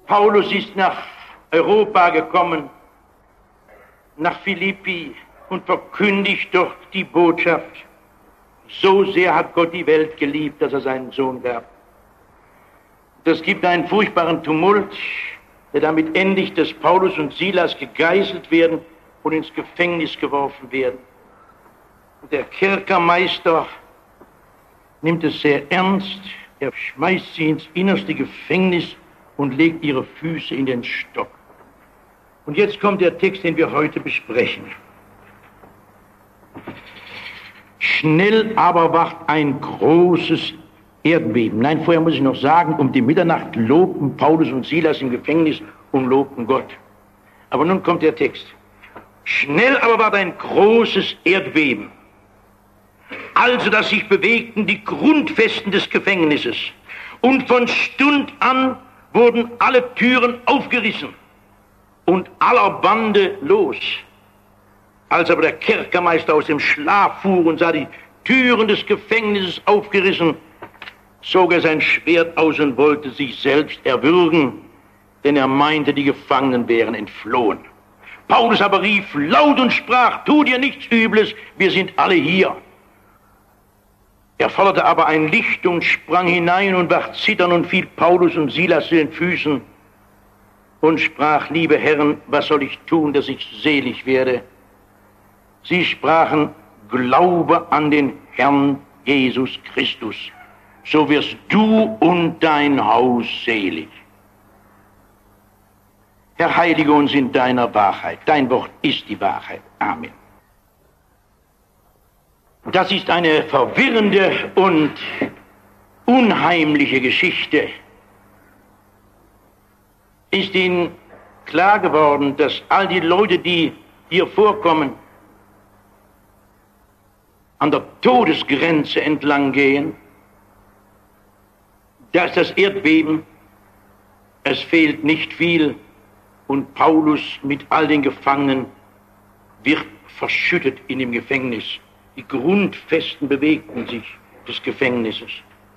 Paulus ist nach Europa gekommen, nach Philippi, und verkündigt dort die Botschaft. So sehr hat Gott die Welt geliebt, dass er seinen Sohn gab. Das gibt einen furchtbaren Tumult, der damit endigt, dass Paulus und Silas gegeißelt werden und ins Gefängnis geworfen werden. Und der Kerkermeister nimmt es sehr ernst. Er schmeißt sie ins innerste Gefängnis und legt ihre Füße in den Stock. Und jetzt kommt der Text, den wir heute besprechen. Schnell aber ward ein großes Erdbeben. Nein, vorher muss ich noch sagen, um die Mitternacht lobten Paulus und Silas im Gefängnis und lobten Gott. Aber nun kommt der Text. Schnell aber ward ein großes Erdbeben, also dass sich bewegten die Grundfesten des Gefängnisses, und von Stund an wurden alle Türen aufgerissen und aller Bande los. Als aber der Kerkermeister aus dem Schlaf fuhr und sah die Türen des Gefängnisses aufgerissen, zog er sein Schwert aus und wollte sich selbst erwürgen, denn er meinte, die Gefangenen wären entflohen. Paulus aber rief laut und sprach: Tu dir nichts Übles, wir sind alle hier. Er forderte aber ein Licht und sprang hinein und ward zittern und fiel Paulus und Silas zu den Füßen und sprach: Liebe Herren, was soll ich tun, dass ich selig werde? Sie sprachen: Glaube an den Herrn Jesus Christus, so wirst du und dein Haus selig. Herr, heilige uns in deiner Wahrheit. Dein Wort ist die Wahrheit. Amen. Das ist eine verwirrende und unheimliche Geschichte. Ist Ihnen klar geworden, dass all die Leute, die hier vorkommen, an der Todesgrenze entlang gehen? Da ist das Erdbeben, es fehlt nicht viel, und Paulus mit all den Gefangenen wird verschüttet in dem Gefängnis. Die Grundfesten bewegten sich des Gefängnisses.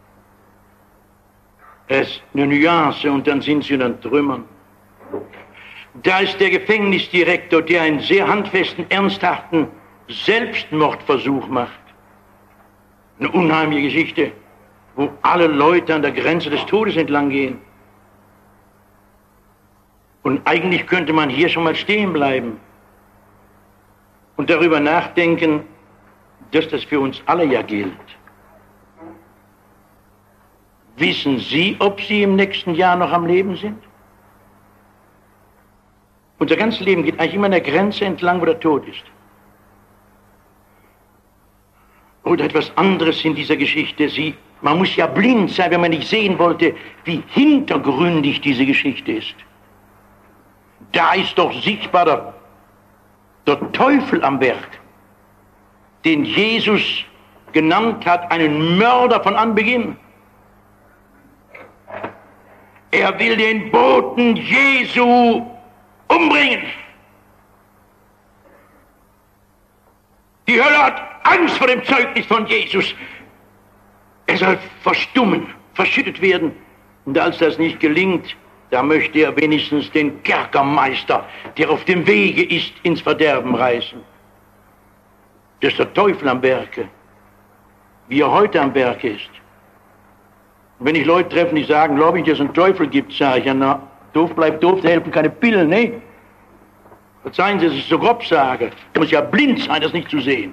Es ist eine Nuance, und dann sind sie in den Trümmern. Da ist der Gefängnisdirektor, der einen sehr handfesten, ernsthaften Selbstmordversuch macht. Eine unheimliche Geschichte, wo alle Leute an der Grenze des Todes entlang gehen. Und eigentlich könnte man hier schon mal stehen bleiben und darüber nachdenken, dass das für uns alle ja gilt. Wissen Sie, ob Sie im nächsten Jahr noch am Leben sind? Unser ganzes Leben geht eigentlich immer an der Grenze entlang, wo der Tod ist. Oder etwas anderes in dieser Geschichte. Man muss ja blind sein, wenn man nicht sehen wollte, wie hintergründig diese Geschichte ist. Da ist doch sichtbar der Teufel am Werk, den Jesus genannt hat, einen Mörder von Anbeginn. Er will den Boten Jesu umbringen. Die Hölle hat Angst vor dem Zeugnis von Jesus. Er soll verstummen, verschüttet werden. Und als das nicht gelingt, da möchte er wenigstens den Kerkermeister, der auf dem Wege ist, ins Verderben reißen. Das ist der Teufel am Werke, wie er heute am Werke ist. Und wenn ich Leute treffe, die sagen, glaube ich, dass es einen Teufel gibt, sage ich, ja, na, doof bleibt doof, da helfen keine Pillen, ne? Verzeihen Sie, dass ich so grob sage. Ich muss ja blind sein, das nicht zu sehen.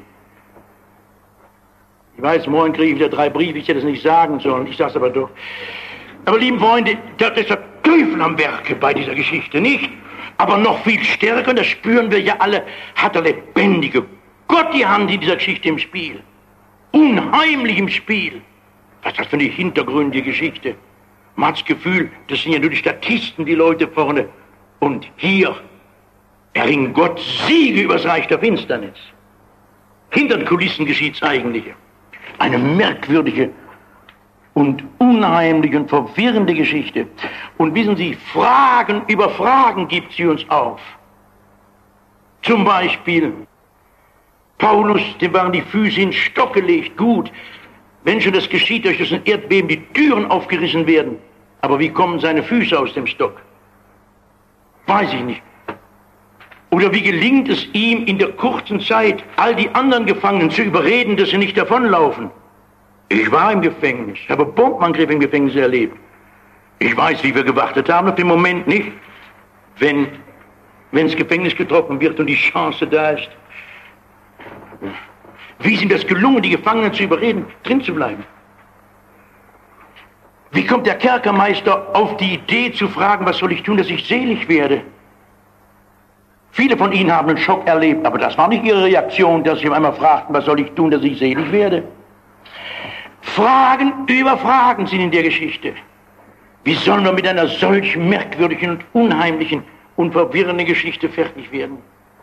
Ich weiß, morgen kriege ich wieder 3 Briefe, ich hätte es nicht sagen sollen, ich sage es aber doch. Aber lieben Freunde, das ist der Teufel am Werke bei dieser Geschichte, nicht? Aber noch viel stärker, und das spüren wir ja alle, hat der lebendige Gott die Hand in dieser Geschichte im Spiel. Unheimlich im Spiel. Was ist das für eine hintergründige Geschichte? Man hat das Gefühl, das sind ja nur die Statisten, die Leute vorne. Und hier erringt Gott Siege über das Reich der Finsternis. Hinter den Kulissen geschieht das Eigentliche. Eine merkwürdige und unheimliche und verwirrende Geschichte. Und wissen Sie, Fragen über Fragen gibt sie uns auf. Zum Beispiel, Paulus, dem waren die Füße in den Stock gelegt. Gut, wenn schon das geschieht, durch das Erdbeben die Türen aufgerissen werden. Aber wie kommen seine Füße aus dem Stock? Weiß ich nicht. Oder wie gelingt es ihm in der kurzen Zeit, all die anderen Gefangenen zu überreden, dass sie nicht davonlaufen? Ich war im Gefängnis, habe Bombenangriffe im Gefängnis erlebt. Ich weiß, wie wir gewartet haben auf den Moment, nicht? Wenn das Gefängnis getroffen wird und die Chance da ist. Wie ist ihm das gelungen, die Gefangenen zu überreden, drin zu bleiben? Wie kommt der Kerkermeister auf die Idee zu fragen, was soll ich tun, dass ich selig werde? Viele von Ihnen haben einen Schock erlebt, aber das war nicht Ihre Reaktion, dass Sie einmal fragten, was soll ich tun, dass ich selig werde? Fragen über Fragen sind in der Geschichte. Wie sollen wir mit einer solch merkwürdigen und unheimlichen und verwirrenden Geschichte fertig werden?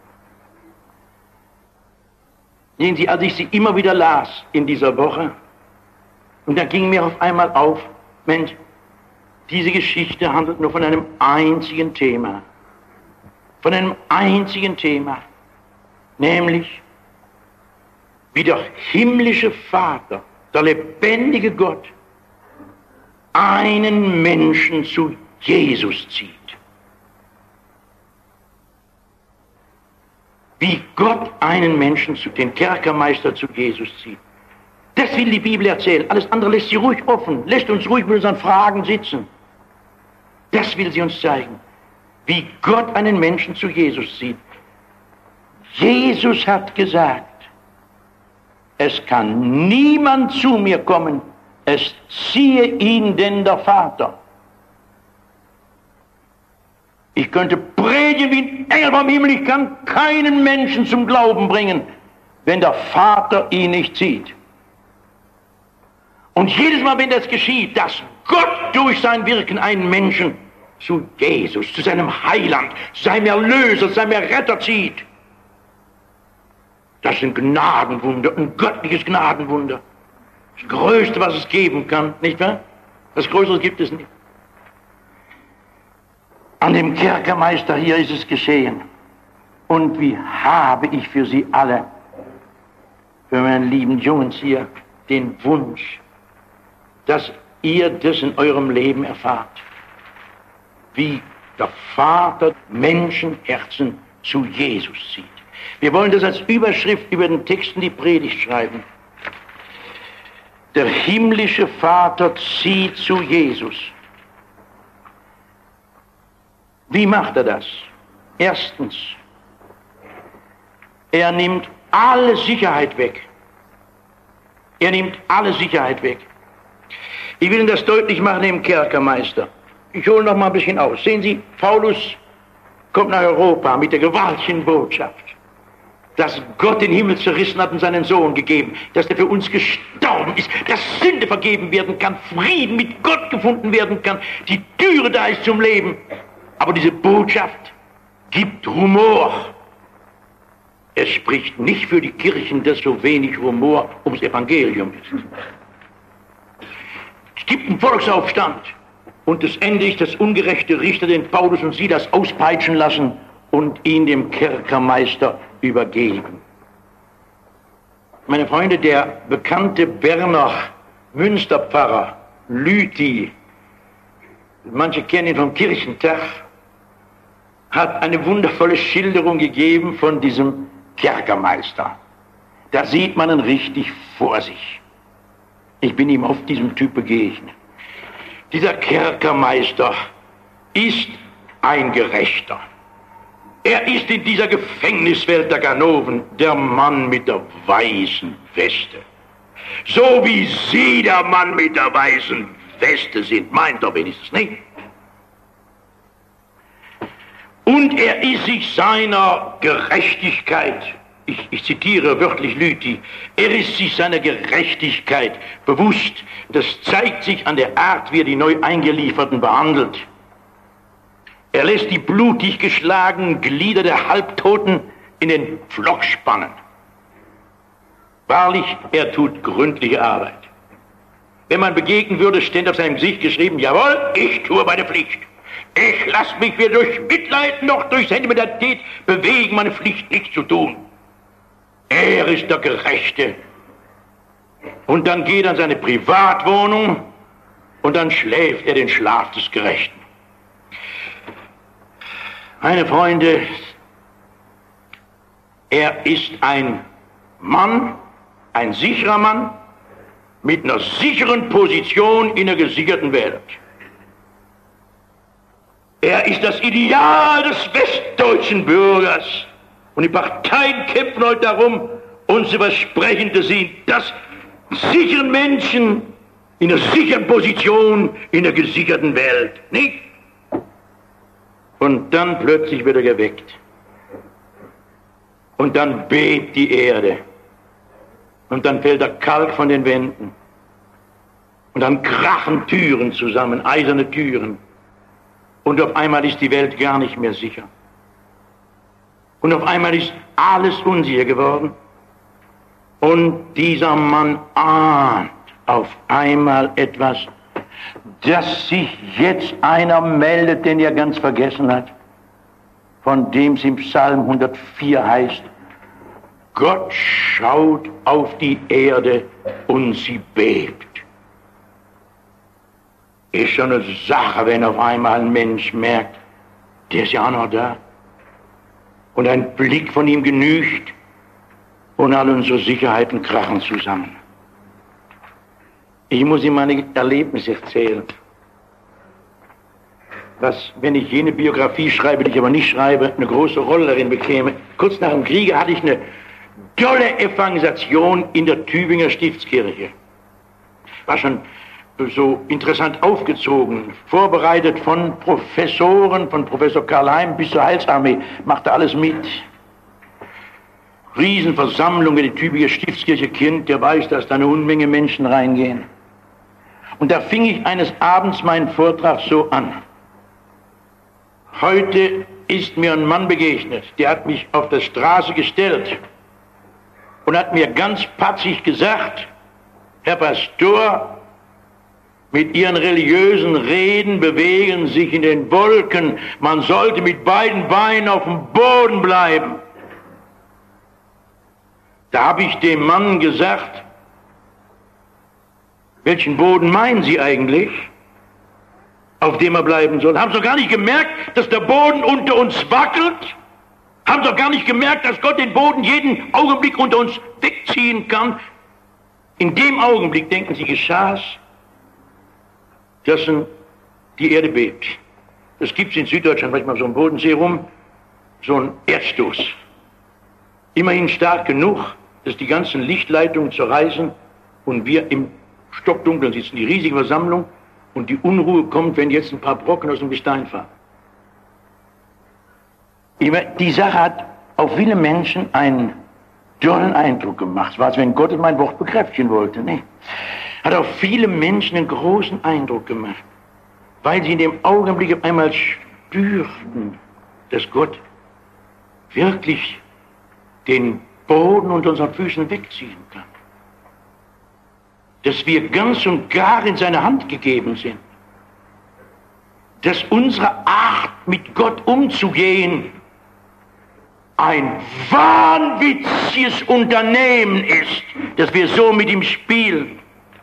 Sehen Sie, als ich sie immer wieder las in dieser Woche, und dann ging mir auf einmal auf, Mensch, diese Geschichte handelt nur von einem einzigen Thema. Von einem einzigen Thema. Nämlich, wie der himmlische Vater, der lebendige Gott, einen Menschen zu Jesus zieht. Wie Gott einen Menschen, den Kerkermeister, zu Jesus zieht. Das will die Bibel erzählen. Alles andere lässt sie ruhig offen, lässt uns ruhig mit unseren Fragen sitzen. Das will sie uns zeigen. Wie Gott einen Menschen zu Jesus zieht. Jesus hat gesagt, es kann niemand zu mir kommen, es ziehe ihn denn der Vater. Ich könnte predigen wie ein Engel vom Himmel, ich kann keinen Menschen zum Glauben bringen, wenn der Vater ihn nicht zieht. Und jedes Mal, wenn das geschieht, dass Gott durch sein Wirken einen Menschen zu Jesus, zu seinem Heiland, zu seinem Erlöser, zu seinem Retter zieht, das ist ein Gnadenwunder, ein göttliches Gnadenwunder. Das Größte, was es geben kann, nicht wahr? Das Größere gibt es nicht. An dem Kerkermeister hier ist es geschehen. Und wie habe ich für Sie alle, für meinen lieben Jungs hier, den Wunsch, dass ihr das in eurem Leben erfahrt. Wie der Vater Menschenherzen zu Jesus zieht. Wir wollen das als Überschrift über den Texten die Predigt schreiben. Der himmlische Vater zieht zu Jesus. Wie macht er das? Erstens, er nimmt alle Sicherheit weg. Er nimmt alle Sicherheit weg. Ich will Ihnen das deutlich machen dem Kerkermeister. Ich hole noch mal ein bisschen aus. Sehen Sie, Paulus kommt nach Europa mit der gewaltigen Botschaft, dass Gott den Himmel zerrissen hat und seinen Sohn gegeben, dass er für uns gestorben ist, dass Sünde vergeben werden kann, Frieden mit Gott gefunden werden kann, die Türe da ist zum Leben. Aber diese Botschaft gibt Humor. Es spricht nicht für die Kirchen, dass so wenig Humor ums Evangelium ist. Es gibt einen Volksaufstand und das Ende ist, dass ungerechte Richter den Paulus und Silas auspeitschen lassen und ihn dem Kerkermeister übergeben. Meine Freunde, der bekannte Berner Münsterpfarrer Lüthi, manche kennen ihn vom Kirchentag, hat eine wundervolle Schilderung gegeben von diesem Kerkermeister. Da sieht man ihn richtig vor sich. Ich bin ihm auf diesem Typ begegnet. Dieser Kerkermeister ist ein Gerechter. Er ist in dieser Gefängniswelt der Ganoven der Mann mit der weißen Weste. So wie Sie der Mann mit der weißen Weste sind, meint er wenigstens nicht. Und er ist sich seiner Gerechtigkeit, ich zitiere wörtlich Lüthi, er ist sich seiner Gerechtigkeit bewusst. Das zeigt sich an der Art, wie er die neu Eingelieferten behandelt. Er lässt die blutig geschlagenen Glieder der Halbtoten in den Pflock spannen. Wahrlich, er tut gründliche Arbeit. Wenn man begegnen würde, stände auf seinem Gesicht geschrieben, jawohl, ich tue meine Pflicht. Ich lasse mich weder durch Mitleid noch durch Sentimentalität bewegen, meine Pflicht nicht zu tun. Er ist der Gerechte. Und dann geht er in seine Privatwohnung und dann schläft er den Schlaf des Gerechten. Meine Freunde, er ist ein Mann, ein sicherer Mann, mit einer sicheren Position in der gesicherten Welt. Er ist das Ideal des westdeutschen Bürgers. Und die Parteien kämpfen heute darum, uns zu versprechen, dass sie das sicheren Menschen in einer sicheren Position in der gesicherten Welt, nicht? Und dann plötzlich wird er geweckt. Und dann bebt die Erde. Und dann fällt der Kalk von den Wänden. Und dann krachen Türen zusammen, eiserne Türen. Und auf einmal ist die Welt gar nicht mehr sicher. Und auf einmal ist alles unsicher geworden. Und dieser Mann ahnt auf einmal etwas, dass sich jetzt einer meldet, den er ganz vergessen hat, von dem es im Psalm 104 heißt, Gott schaut auf die Erde und sie bebt. Ist schon eine Sache, wenn auf einmal ein Mensch merkt, der ist ja auch noch da. Und ein Blick von ihm genügt und all unsere Sicherheiten krachen zusammen. Ich muss Ihnen meine Erlebnisse erzählen. Was, wenn ich jene Biografie schreibe, die ich aber nicht schreibe, eine große Rolle darin bekäme. Kurz nach dem Kriege hatte ich eine tolle Evangelisation in der Tübinger Stiftskirche. War schon so interessant aufgezogen, vorbereitet von Professoren, von Professor Karl Heim bis zur Heilsarmee, machte alles mit. Riesenversammlung, wer die Tübinger Stiftskirche kennt, der weiß, dass da eine Unmenge Menschen reingehen. Und da fing ich eines Abends meinen Vortrag so an. Heute ist mir ein Mann begegnet, der hat mich auf der Straße gestellt und hat mir ganz patzig gesagt, Herr Pastor, mit Ihren religiösen Reden bewegen sich in den Wolken, man sollte mit beiden Beinen auf dem Boden bleiben. Da habe ich dem Mann gesagt, welchen Boden meinen Sie eigentlich, auf dem er bleiben soll? Haben Sie doch gar nicht gemerkt, dass der Boden unter uns wackelt? Haben Sie doch gar nicht gemerkt, dass Gott den Boden jeden Augenblick unter uns wegziehen kann? In dem Augenblick, denken Sie, geschah es, dass die Erde bebt. Das gibt es in Süddeutschland manchmal so am Bodensee rum, so ein Erdstoß. Immerhin stark genug, dass die ganzen Lichtleitungen zerreißen und wir im Stockdunkeln sitzen, die riesige Versammlung, und die Unruhe kommt, wenn jetzt ein paar Brocken aus dem Gestein fallen. Die Sache hat auf viele Menschen einen tollen Eindruck gemacht. Es war, als wenn Gott mein Wort bekräftigen wollte. Nee. Hat auf viele Menschen einen großen Eindruck gemacht, weil sie in dem Augenblick auf einmal spürten, dass Gott wirklich den Boden unter unseren Füßen wegziehen kann. Dass wir ganz und gar in seine Hand gegeben sind. Dass unsere Art, mit Gott umzugehen, ein wahnwitziges Unternehmen ist, dass wir so mit ihm spielen.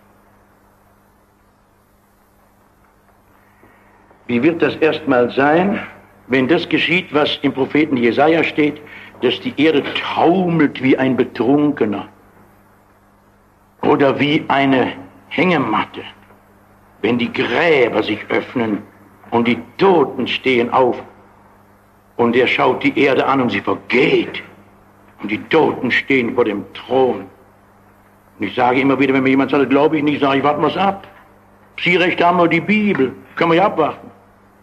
Wie wird das erstmal sein, wenn das geschieht, was im Propheten Jesaja steht, dass die Erde taumelt wie ein Betrunkener oder wie eine Hängematte, wenn die Gräber sich öffnen und die Toten stehen auf und er schaut die Erde an und sie vergeht und die Toten stehen vor dem Thron. Und ich sage immer wieder, wenn mir jemand sagt, glaube ich nicht, sage ich, warten wir es ab. Sie recht haben nur die Bibel, können wir ja abwarten.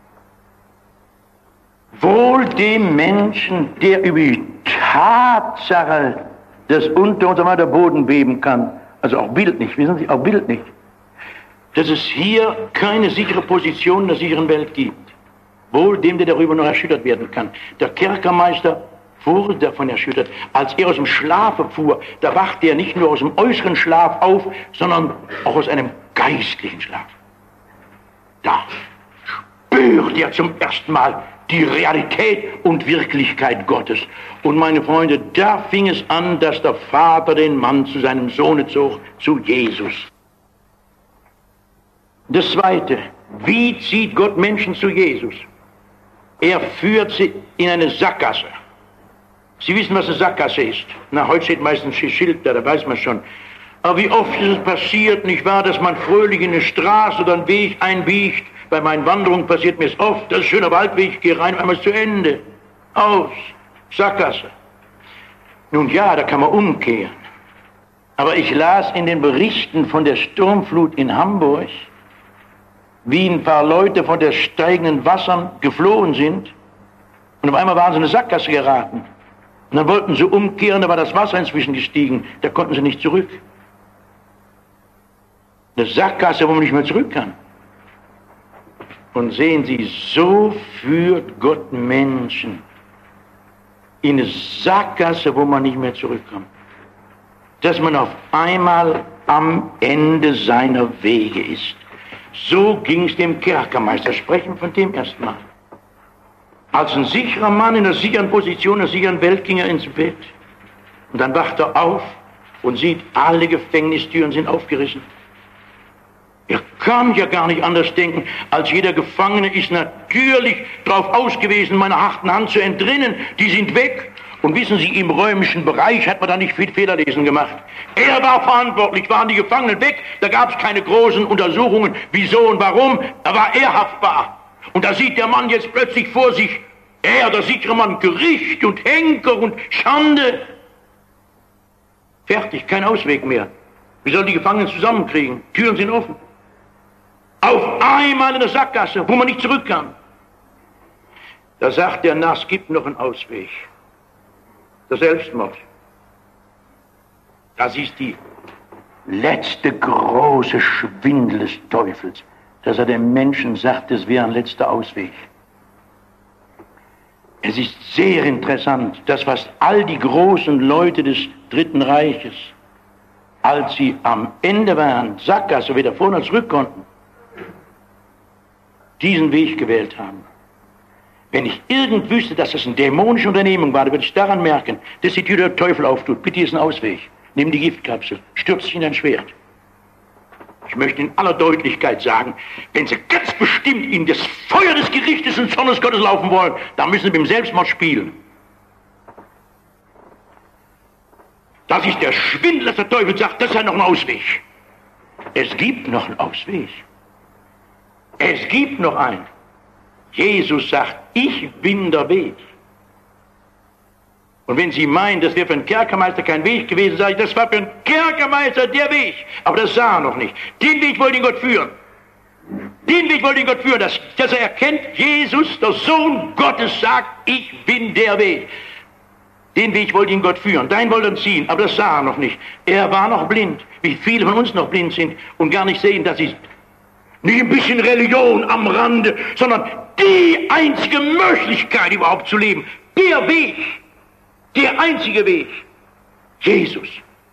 Wohl dem Menschen, der über die Tatsache, dass unter uns einmal der Boden beben kann, also auch bildlich, wissen Sie, auch bildlich, dass es hier keine sichere Position in der sicheren Welt gibt. Wohl dem, der darüber noch erschüttert werden kann. Der Kerkermeister wurde davon erschüttert. Als er aus dem Schlafe fuhr, da wachte er nicht nur aus dem äußeren Schlaf auf, sondern auch aus einem geistlichen Schlaf. Da spürte er zum ersten Mal die Realität und Wirklichkeit Gottes. Und meine Freunde, da fing es an, dass der Vater den Mann zu seinem Sohne zog, zu Jesus. Das Zweite, wie zieht Gott Menschen zu Jesus? Er führt sie in eine Sackgasse. Sie wissen, was eine Sackgasse ist. Na, heute steht meistens ein Schild da weiß man schon. Aber wie oft ist es passiert, nicht wahr, dass man fröhlich in eine Straße oder einen Weg einbiegt. Bei meinen Wanderungen passiert mir es oft, das ist ein schöner Waldweg, ich gehe rein und einmal ist zu Ende. Aus. Sackgasse. Nun ja, da kann man umkehren. Aber ich las in den Berichten von der Sturmflut in Hamburg, wie ein paar Leute von der steigenden Wassern geflohen sind und auf einmal waren sie in eine Sackgasse geraten. Und dann wollten sie umkehren, da war das Wasser inzwischen gestiegen, da konnten sie nicht zurück. Eine Sackgasse, wo man nicht mehr zurück kann. Und sehen Sie, so führt Gott Menschen in eine Sackgasse, wo man nicht mehr zurückkommt. Dass man auf einmal am Ende seiner Wege ist. So ging es dem Kerkermeister. Sprechen von dem erstmal. Als ein sicherer Mann in einer sicheren Position, in einer sicheren Welt ging er ins Bett. Und dann wacht er auf und sieht, alle Gefängnistüren sind aufgerissen. Er kann ja gar nicht anders denken, als jeder Gefangene ist natürlich darauf ausgewiesen, meiner harten Hand zu entrinnen. Die sind weg. Und wissen Sie, im römischen Bereich hat man da nicht viel Fehlerlesen gemacht. Er war verantwortlich, waren die Gefangenen weg, da gab es keine großen Untersuchungen, wieso und warum, da war er haftbar. Und da sieht der Mann jetzt plötzlich vor sich, er, der sichere Mann, Gericht und Henker und Schande. Fertig, kein Ausweg mehr. Wie sollen die Gefangenen zusammenkriegen? Türen sind offen. Auf einmal in der Sackgasse, wo man nicht zurück kann. Da sagt er, na, es gibt noch einen Ausweg. Der Selbstmord. Das ist die letzte große Schwindel des Teufels, dass er dem Menschen sagt, es wäre ein letzter Ausweg. Es ist sehr interessant, dass fast all die großen Leute des Dritten Reiches, als sie am Ende waren, Sackgasse, weder vor noch zurück konnten, diesen Weg gewählt haben. Wenn ich irgend wüsste, dass das eine dämonische Unternehmung war, dann würde ich daran merken, dass die Tür der Teufel auftut. Bitte, ist ein Ausweg. Nimm die Giftkapsel, stürz dich in dein Schwert. Ich möchte in aller Deutlichkeit sagen, wenn Sie ganz bestimmt in das Feuer des Gerichtes und Zornes Gottes laufen wollen, dann müssen Sie mit dem Selbstmord spielen. Das ist der Schwindel, dass der Teufel sagt, das ist ja noch ein Ausweg. Es gibt noch einen Ausweg. Es gibt noch einen. Jesus sagt, ich bin der Weg. Und wenn Sie meinen, das wäre für einen Kerkermeister kein Weg gewesen, sage ich, das war für einen Kerkermeister der Weg. Aber das sah er noch nicht. Den Weg wollte ihn Gott führen. Den Weg wollte ihn Gott führen, dass er erkennt, Jesus, der Sohn Gottes, sagt, ich bin der Weg. Den Weg wollte ihn Gott führen. Dahin wollte er ihn ziehen, aber das sah er noch nicht. Er war noch blind, wie viele von uns noch blind sind und gar nicht sehen, dass sie nicht ein bisschen Religion am Rande, sondern die einzige Möglichkeit überhaupt zu leben. Der Weg. Der einzige Weg. Jesus.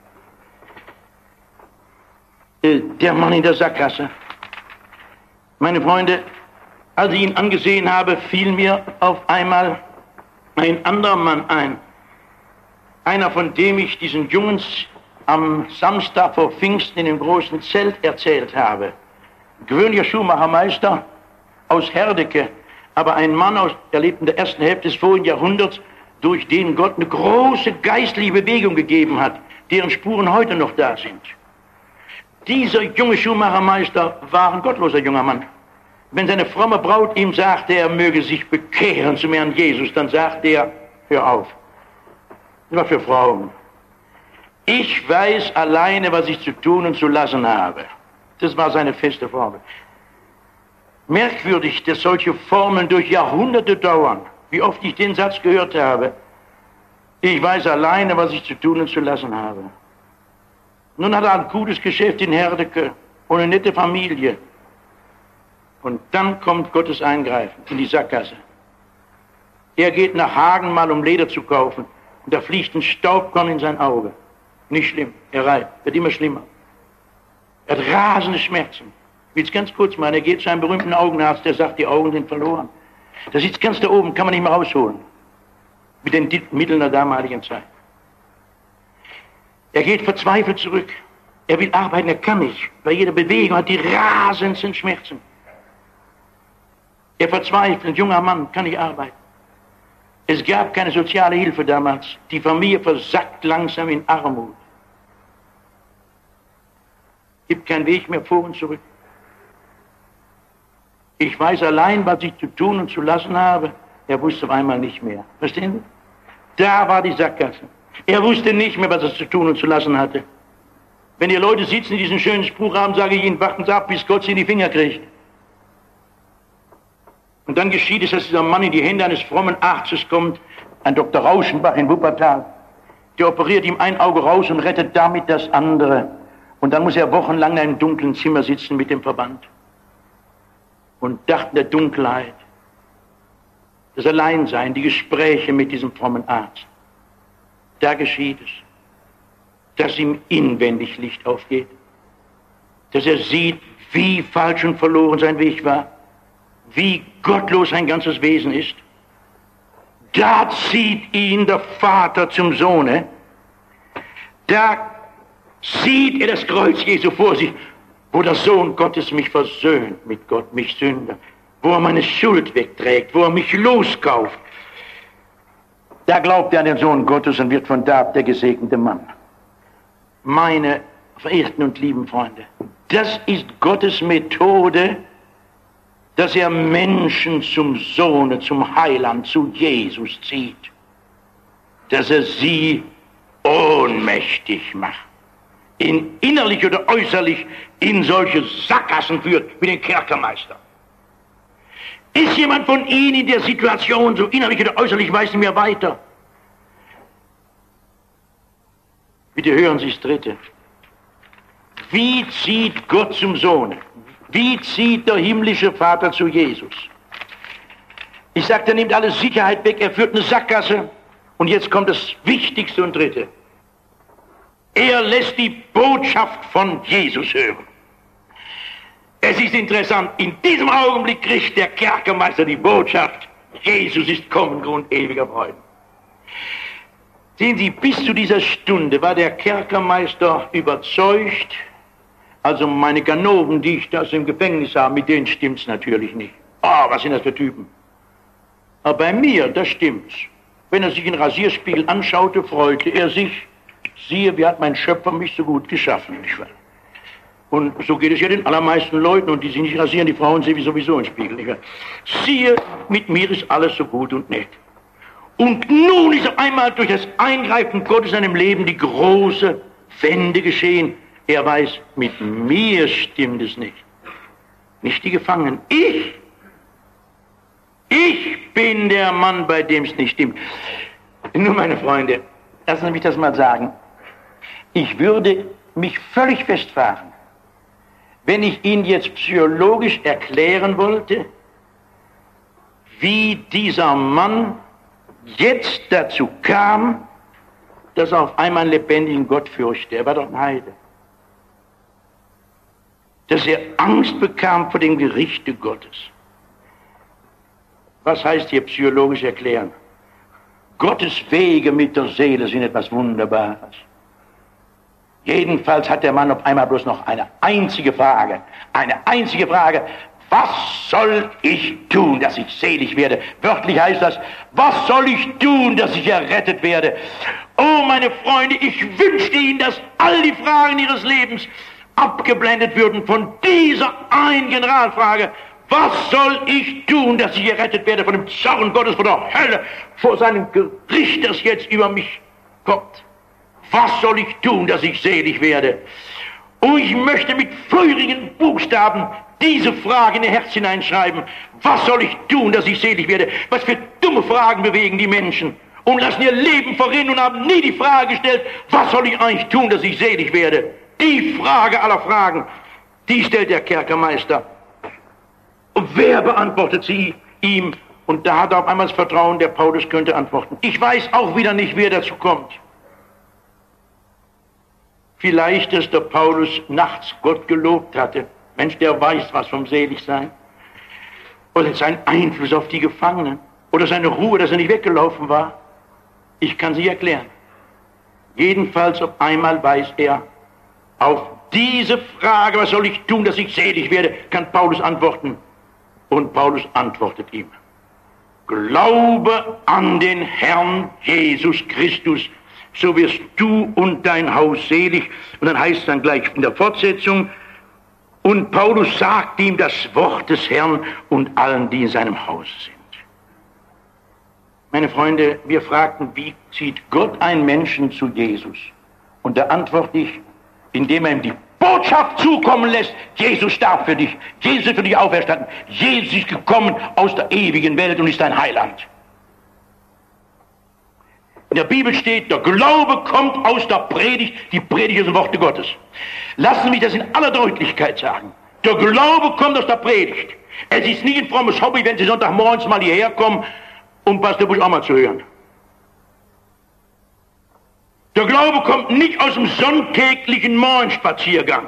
Der Mann in der Sackgasse. Meine Freunde, als ich ihn angesehen habe, fiel mir auf einmal ein anderer Mann ein. Einer, von dem ich diesen Jungens am Samstag vor Pfingsten in dem großen Zelt erzählt habe. Gewöhnlicher Schuhmachermeister aus Herdecke, aber ein Mann, der lebt in der ersten Hälfte des vorigen Jahrhunderts, durch den Gott eine große geistliche Bewegung gegeben hat, deren Spuren heute noch da sind. Dieser junge Schuhmachermeister war ein gottloser junger Mann. Wenn seine fromme Braut ihm sagte, er möge sich bekehren zum Herrn Jesus, dann sagte er, hör auf. Das war für Frauen. Ich weiß alleine, was ich zu tun und zu lassen habe. Das war seine feste Formel. Merkwürdig, dass solche Formeln durch Jahrhunderte dauern. Wie oft ich den Satz gehört habe. Ich weiß alleine, was ich zu tun und zu lassen habe. Nun hat er ein gutes Geschäft in Herdecke und eine nette Familie. Und dann kommt Gottes Eingreifen in die Sackgasse. Er geht nach Hagen mal, um Leder zu kaufen. Und da fliegt ein Staubkorn in sein Auge. Nicht schlimm, er reibt, wird immer schlimmer. Er hat rasende Schmerzen. Ich will es ganz kurz machen, er geht zu einem berühmten Augenarzt, der sagt, die Augen sind verloren. Da sitzt ganz da oben, kann man nicht mehr rausholen. Mit den Mitteln der damaligen Zeit. Er geht verzweifelt zurück. Er will arbeiten, er kann nicht. Bei jeder Bewegung hat die rasendsten Schmerzen. Er verzweifelt, ein junger Mann, kann nicht arbeiten. Es gab keine soziale Hilfe damals. Die Familie versackt langsam in Armut. Gibt keinen Weg mehr vor und zurück. Ich weiß allein, was ich zu tun und zu lassen habe. Er wusste auf einmal nicht mehr. Verstehen Sie? Da war die Sackgasse. Er wusste nicht mehr, was er zu tun und zu lassen hatte. Wenn ihr Leute sitzen, die diesen schönen Spruch haben, sage ich ihnen, warten Sie ab, bis Gott sie in die Finger kriegt. Und dann geschieht es, dass dieser Mann in die Hände eines frommen Arztes kommt, ein Dr. Rauschenbach in Wuppertal. Der operiert ihm ein Auge raus und rettet damit das andere. Und dann muss er wochenlang in einem dunklen Zimmer sitzen mit dem Verband. Und dachte in der Dunkelheit, das Alleinsein, die Gespräche mit diesem frommen Arzt. Da geschieht es, dass ihm inwendig Licht aufgeht, dass er sieht, wie falsch und verloren sein Weg war, wie gottlos sein ganzes Wesen ist. Da zieht ihn der Vater zum Sohne, da sieht er das Kreuz Jesu vor sich, wo der Sohn Gottes mich versöhnt mit Gott, mich Sünder, wo er meine Schuld wegträgt, wo er mich loskauft. Da glaubt er an den Sohn Gottes und wird von da ab der gesegnete Mann. Meine verehrten und lieben Freunde, das ist Gottes Methode, dass er Menschen zum Sohne, zum Heiland, zu Jesus zieht, dass er sie ohnmächtig macht, innerlich oder äußerlich in solche Sackgassen führt, wie den Kerkermeister. Ist jemand von Ihnen in der Situation, so innerlich oder äußerlich, weiß nicht mehr weiter? Bitte hören Sie das Dritte. Wie zieht Gott zum Sohne? Wie zieht der himmlische Vater zu Jesus? Ich sagte, er nimmt alle Sicherheit weg, er führt eine Sackgasse. Und jetzt kommt das Wichtigste und Dritte. Er lässt die Botschaft von Jesus hören. Es ist interessant, in diesem Augenblick kriegt der Kerkermeister die Botschaft, Jesus ist kommen, Grund ewiger Freude. Sehen Sie, bis zu dieser Stunde war der Kerkermeister überzeugt, also meine Ganoven, die ich da im Gefängnis habe, mit denen stimmt's natürlich nicht. Ah, was sind das für Typen? Aber bei mir, das stimmt's. Wenn er sich in Rasierspiegel anschaute, freute er sich. Siehe, wie hat mein Schöpfer mich so gut geschaffen, nicht wahr? Und so geht es ja den allermeisten Leuten, und die sich nicht rasieren, die Frauen sehen sowieso im Spiegel, nicht wahr? Siehe, mit mir ist alles so gut und nett. Und nun ist auf einmal durch das Eingreifen Gottes in seinem Leben die große Wende geschehen. Er weiß, mit mir stimmt es nicht. Nicht die Gefangenen. Ich bin der Mann, bei dem es nicht stimmt. Nun, meine Freunde, lassen Sie mich das mal sagen. Ich würde mich völlig festfahren, wenn ich Ihnen jetzt psychologisch erklären wollte, wie dieser Mann jetzt dazu kam, dass er auf einmal einen lebendigen Gott fürchte. Er war doch ein Heide. Dass er Angst bekam vor dem Gerichte Gottes. Was heißt hier psychologisch erklären? Gottes Wege mit der Seele sind etwas Wunderbares. Jedenfalls hat der Mann auf einmal bloß noch eine einzige Frage. Eine einzige Frage. Was soll ich tun, dass ich selig werde? Wörtlich heißt das, was soll ich tun, dass ich errettet werde? Oh, meine Freunde, ich wünschte Ihnen, dass all die Fragen Ihres Lebens abgeblendet würden von dieser einen Generalfrage. Was soll ich tun, dass ich errettet werde von dem Zorn Gottes, von der Hölle, vor seinem Gericht, das jetzt über mich kommt? Was soll ich tun, dass ich selig werde? Oh, ich möchte mit feurigen Buchstaben diese Frage in ihr Herz hineinschreiben. Was soll ich tun, dass ich selig werde? Was für dumme Fragen bewegen die Menschen und lassen ihr Leben verrinnen und haben nie die Frage gestellt, was soll ich eigentlich tun, dass ich selig werde? Die Frage aller Fragen, die stellt der Kerkermeister. Und wer beantwortet sie ihm? Und da hat er auf einmal das Vertrauen, der Paulus könnte antworten. Ich weiß auch wieder nicht, wer dazu kommt. Vielleicht, dass der Paulus nachts Gott gelobt hatte. Mensch, der weiß was vom Seligsein. Oder sein Einfluss auf die Gefangenen. Oder seine Ruhe, dass er nicht weggelaufen war. Ich kann sie erklären. Jedenfalls auf einmal weiß er, auf diese Frage, was soll ich tun, dass ich selig werde, kann Paulus antworten. Und Paulus antwortet ihm: Glaube an den Herrn Jesus Christus, so wirst du und dein Haus selig. Und dann heißt es dann gleich in der Fortsetzung, und Paulus sagt ihm das Wort des Herrn und allen, die in seinem Haus sind. Meine Freunde, wir fragten, wie zieht Gott einen Menschen zu Jesus? Und da antworte ich, indem er ihm die Botschaft zukommen lässt: Jesus starb für dich, Jesus ist für dich auferstanden, Jesus ist gekommen aus der ewigen Welt und ist dein Heiland. In der Bibel steht, der Glaube kommt aus der Predigt, die Predigt ist ein Wort Gottes. Lassen Sie mich das in aller Deutlichkeit sagen. Der Glaube kommt aus der Predigt. Es ist nicht ein frommes Hobby, wenn Sie Sonntagmorgens mal hierher kommen, um Pastor Busch auch mal zu hören. Der Glaube kommt nicht aus dem sonntäglichen Morgenspaziergang.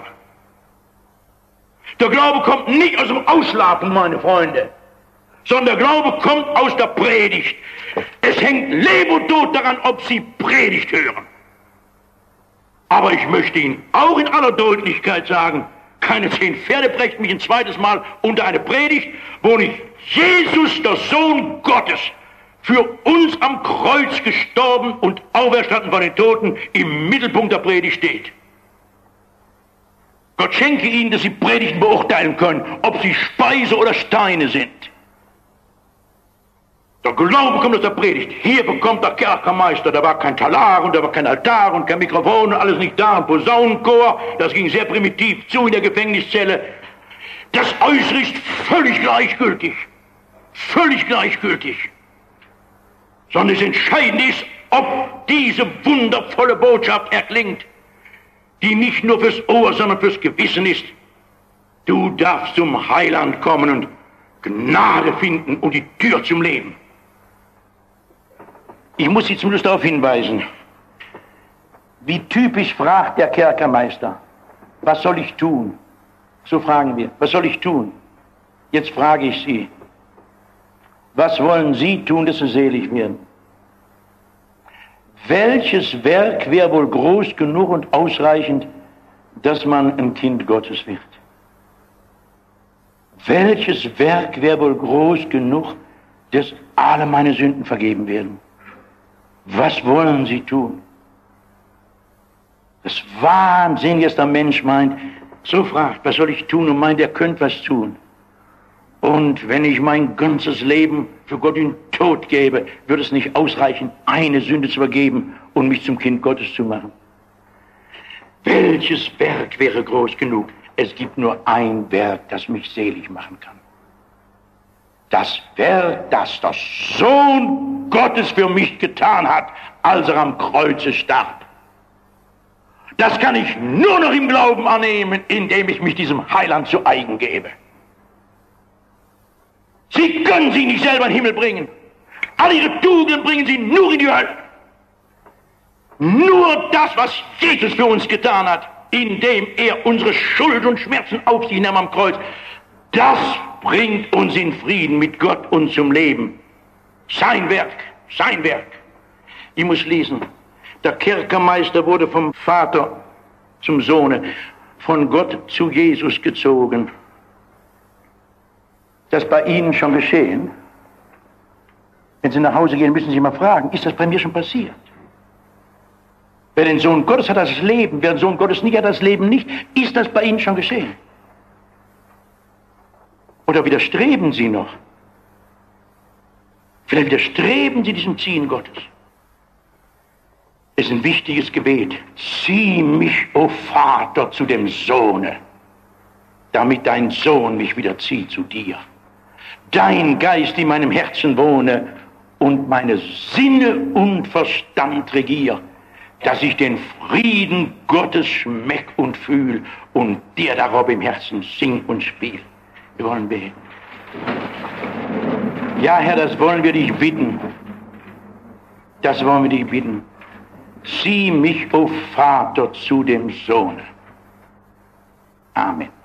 Der Glaube kommt nicht aus dem Ausschlafen, meine Freunde, sondern der Glaube kommt aus der Predigt. Es hängt Leben und Tod daran, ob Sie Predigt hören. Aber ich möchte Ihnen auch in aller Deutlichkeit sagen, keine 10 Pferde brächten mich ein zweites Mal unter eine Predigt, wo nicht Jesus, der Sohn Gottes, für uns am Kreuz gestorben und auferstanden von den Toten, im Mittelpunkt der Predigt steht. Gott schenke Ihnen, dass Sie Predigten beurteilen können, ob sie Speise oder Steine sind. Der Glaube kommt aus der Predigt. Hier bekommt der Kerkermeister, da war kein Talar und da war kein Altar und kein Mikrofon und alles nicht da, ein Posaunenchor, das ging sehr primitiv zu in der Gefängniszelle. Das Äußere ist völlig gleichgültig. Völlig gleichgültig. Sondern das Entscheidende ist, ob diese wundervolle Botschaft erklingt, die nicht nur fürs Ohr, sondern fürs Gewissen ist. Du darfst zum Heiland kommen und Gnade finden und die Tür zum Leben. Ich muss Sie zum Schluss darauf hinweisen, wie typisch fragt der Kerkermeister: Was soll ich tun? So fragen wir, was soll ich tun? Jetzt frage ich Sie, was wollen Sie tun, dass Sie selig werden? Welches Werk wäre wohl groß genug und ausreichend, dass man ein Kind Gottes wird? Welches Werk wäre wohl groß genug, dass alle meine Sünden vergeben werden? Was wollen Sie tun? Das Wahnsinn, dass der Mensch meint, so fragt, was soll ich tun, und meint, er könnte was tun. Und wenn ich mein ganzes Leben für Gott in den Tod gebe, würde es nicht ausreichen, eine Sünde zu vergeben und mich zum Kind Gottes zu machen. Welches Werk wäre groß genug? Es gibt nur ein Werk, das mich selig machen kann. Das Werk, das der Sohn Gottes für mich getan hat, als er am Kreuze starb. Das kann ich nur noch im Glauben annehmen, indem ich mich diesem Heiland zu eigen gebe. Sie können sich nicht selber in den Himmel bringen. Alle Ihre Tugenden bringen Sie nur in die Hölle. Nur das, was Jesus für uns getan hat, indem er unsere Schuld und Schmerzen auf sich nahm am Kreuz, das bringt uns in Frieden mit Gott und zum Leben. Sein Werk, sein Werk. Ich muss lesen. Der Kerkermeister wurde vom Vater zum Sohne, von Gott zu Jesus gezogen. Das bei Ihnen schon geschehen? Wenn Sie nach Hause gehen, müssen Sie mal fragen, ist das bei mir schon passiert? Wer den Sohn Gottes hat, das Leben. Wer den Sohn Gottes nicht hat, das Leben nicht. Ist das bei Ihnen schon geschehen? Oder widerstreben Sie noch? Vielleicht widerstreben Sie diesem Ziehen Gottes. Es ist ein wichtiges Gebet. Zieh mich, o Vater, zu dem Sohne, damit dein Sohn mich wieder zieht zu dir. Dein Geist in meinem Herzen wohne und meine Sinne und Verstand regier, dass ich den Frieden Gottes schmeck und fühl und dir darauf im Herzen sing und spiel. Wir wollen beten. Ja, Herr, das wollen wir dich bitten. Das wollen wir dich bitten. Zieh mich, o Vater, zu dem Sohne. Amen.